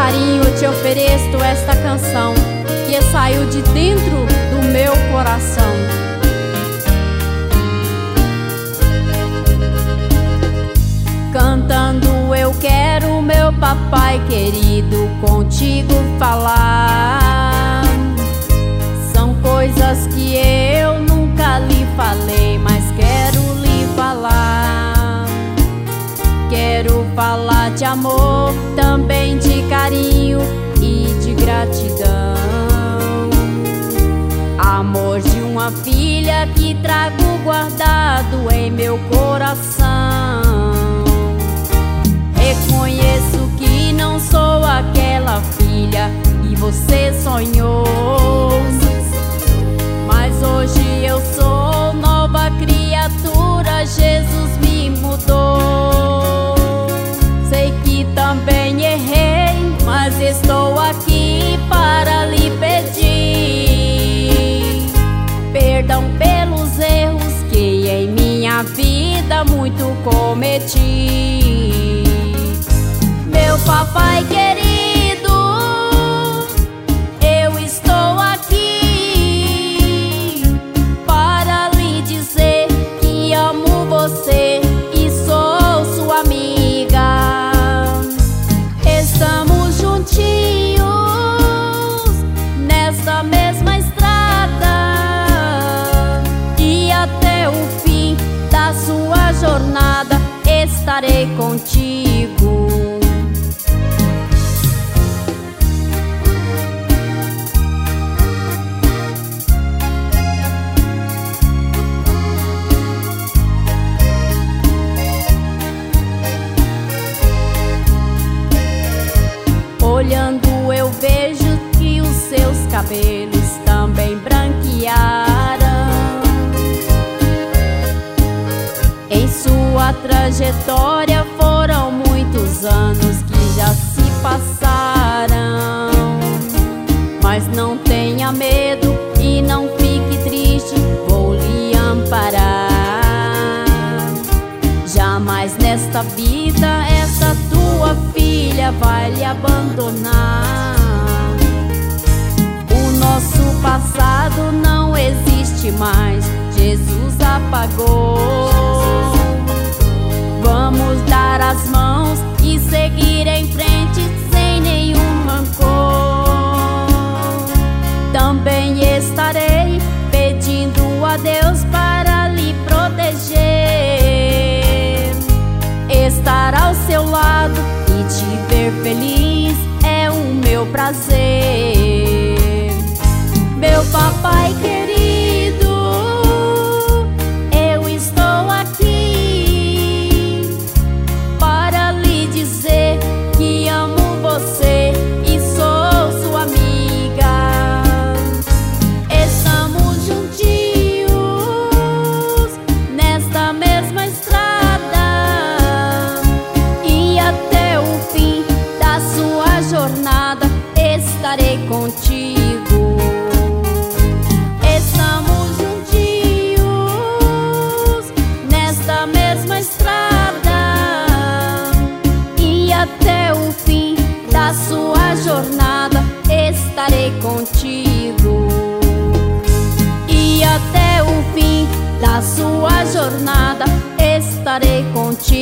carinho eu te ofereço esta canção que saiu de dentro do meu coração. Cantando eu quero, meu papai querido, contigo falar. São coisas que eu nunca lhe falei, mas quero lhe falar. Quero falar de amor, também de carinho e de gratidão. Amor de uma filha que trago guardado em meu coração. Reconheço que não sou aquela filha que você sonhou, mas hoje eu sou nova criatura, Jesus me mudou. Sei que também errei, mas estou aqui para lhe pedir perdão pelos erros que em minha vida muito cometi. Meu papai querido, eu estou aqui para lhe dizer que amo você e sou sua amiga. Estamos juntinhos nesta mesma estrada e até o fim da sua jornada estarei contigo. Olhando eu vejo que os seus cabelos também branquearam. Em sua trajetória foram muitos anos que já se passaram. Mas não tenha medo e não fique triste, vou lhe amparar. Jamais nesta vida essa tua filha vai lhe abandonar. O nosso passado não existe mais, Jesus apagou. Vamos dar as mãos e seguir em frente sem nenhum rancor. Também estarei pedindo a Deus para lhe proteger. Estar ao seu lado e te ver feliz é o meu prazer. Meu papai querido, eu estou aqui para lhe dizer que amo você e sou sua amiga. Estamos juntinhos nesta mesma estrada e até o fim da sua jornada estarei contigo. Estamos juntinhos nesta mesma estrada e até o fim da sua jornada estarei contigo. E até o fim da sua jornada estarei contigo.